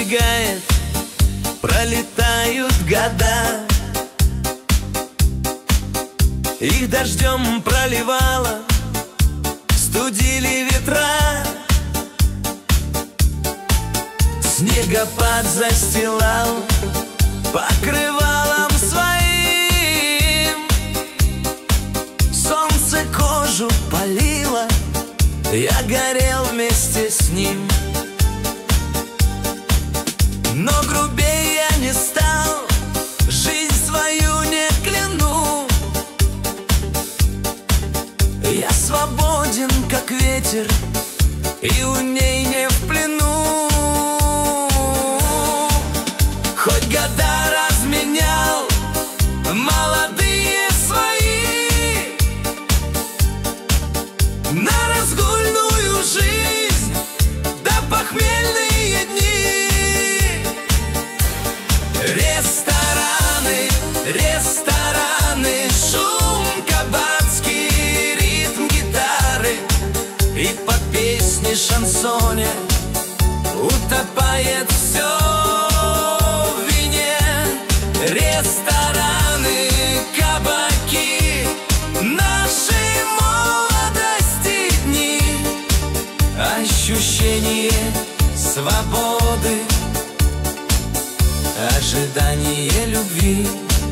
убегает, пролетают года. Их дождем проливало, студили ветра. Снегопад застилал покрывалом своим. Солнце кожу палило, я горел вместе с ним. Но грубее я не стал, жизнь свою не кляну. Я свободен, как ветер, и у ней не в плену. Хоть года разменял молодые свои на разгульную жизнь, да похмельные дни. Рестораны, рестораны, шум кабацкий, ритм гитары, и под песни шансоне утопает все в вине. Рестораны, кабаки, нашей молодости дни, ощущение свободы, ожидание любви.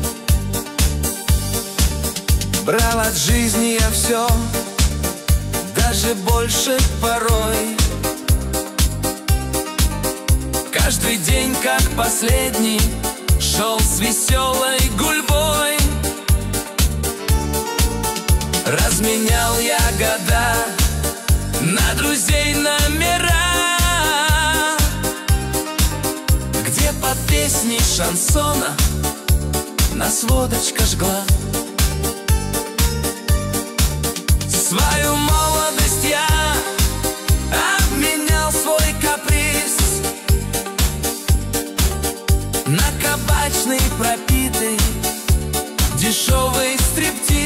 Брал от жизни я все, даже больше порой. Каждый день, как последний, шел с веселой гульбой. Разменял я года на друзей номера, где под песни шансона нас водочка жгла. Свою молодость я обменял свой каприз на кабачный пропитый дешевый стриптиз.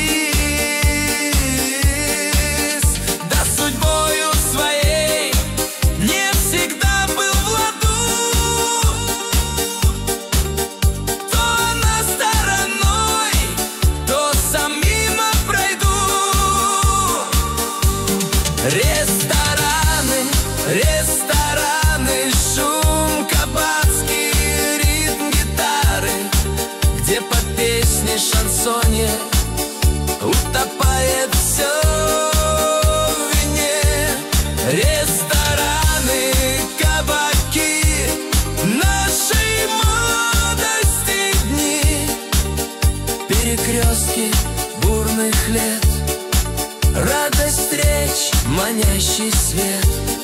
Да судьбою своей не всегда был в ладу, то она стороной, то сам мимо пройду. Рестораны, рестораны, шум кабацкий, ритм гитары, где под песни шансоне утопает все в вине. Рестораны, кабаки, нашей молодости дни, перекрестки бурных лет, радость встреч, манящий свет.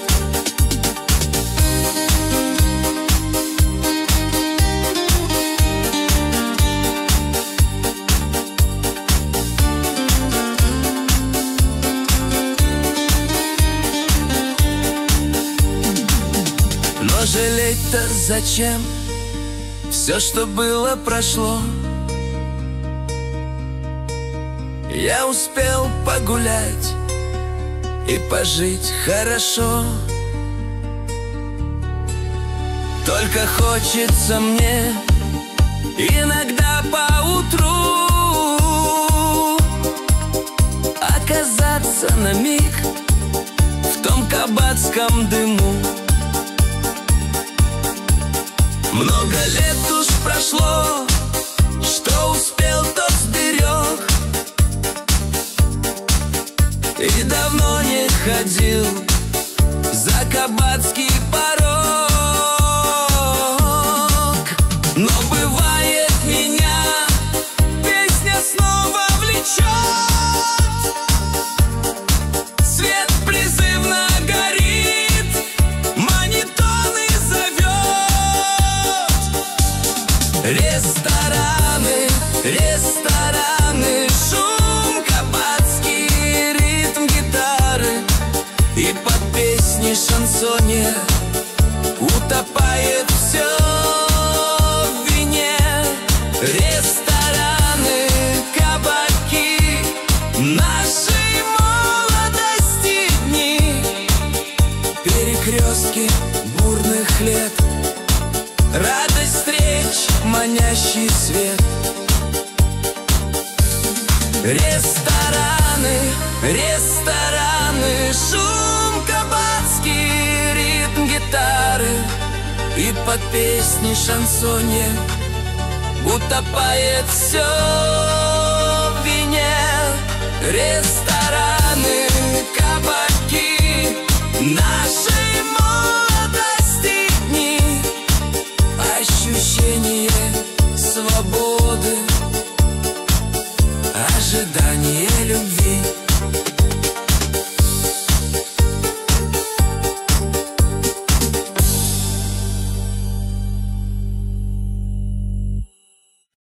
Но жалеть-то зачем? Все, что было, прошло. Я успел погулять и пожить хорошо. Только хочется мне иногда поутру оказаться на миг в том кабацком дыму. Много лет уж прошло, что успел, то сберег, и давно не ходил за кабацкий порог. Но бывает, меня песня снова влечет, свет призывно горит, манитоны зовет. Рестораны, рестораны, шум кабацкий, ритм гитары, и под песни шансоне утопает все в вине. Рестораны, кабаки, нашей молодости дни, перекрестки бурных лет, радость встреч, манящий свет. Рестораны, рестораны, шум кабацкий, ритм гитары, и под песни шансонье утопает все в вине. Рестораны, кабаки нашей